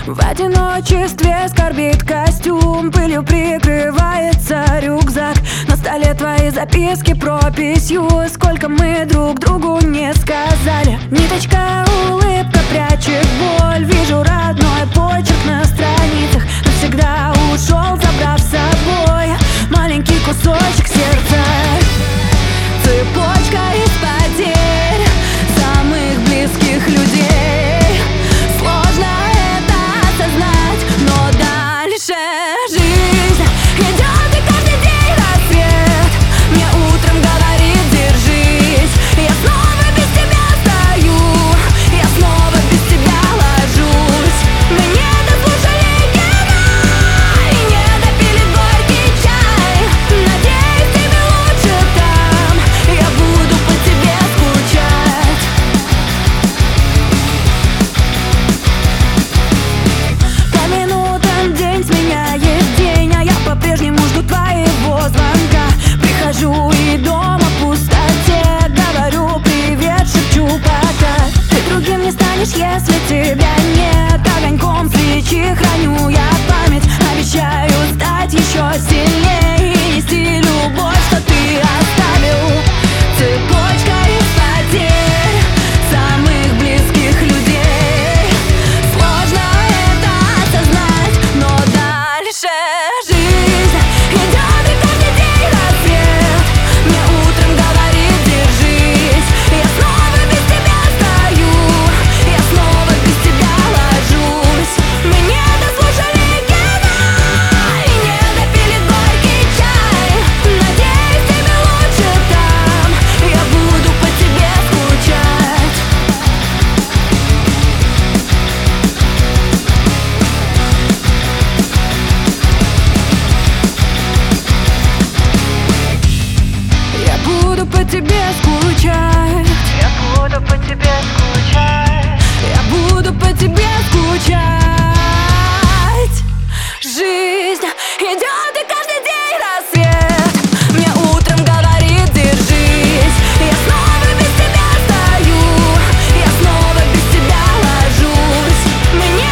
В одиночестве скорбит костюм, пылью прикрывается рюкзак. На столе твои записки прописью, сколько мы друг другу не сказали. Ниточка, улыбка прячет боль, вижу родной почерк на страницах. Навсегда ушел, забрав с собой маленький кусочек сердца. Цепочка из потерь самых близких людей. Сложно это осознать, но дальше жизнь идет, и каждый день рассвет мне утром говорит: держись. Я снова без тебя стою, я снова без тебя ложусь. Мы не дослушали кино и не допили горький чай. Надеюсь, тебе лучше там, я буду по тебе скучать. По минутам день сменяет день, а я по-прежнему жду твоего звонка. Прихожу и дома в пустоте говорю привет, шепчу пока. Ты другим не станешь, если тебя нет. Огоньком свечи храню я память. Обещаю стать еще сильнее и нести любовь, что ты оставил. Цепочка из потерь самых близких людей. Сложно это осознать, но дальше жизнь идет, и каждый день рассвет мне утром говорит: держись. Я снова без тебя стою, я снова без тебя ложусь. Мы не дослушали кино и не допили горький чай. Надеюсь, тебе лучше там, я буду по тебе скучать. Я буду по тебе скучать. Я буду по тебе скучать. Я буду по тебе скучать. Жизнь идет, и каждый день рассвет мне утром говорит: держись. Я снова без тебя стою, я снова без тебя ложусь. Мы не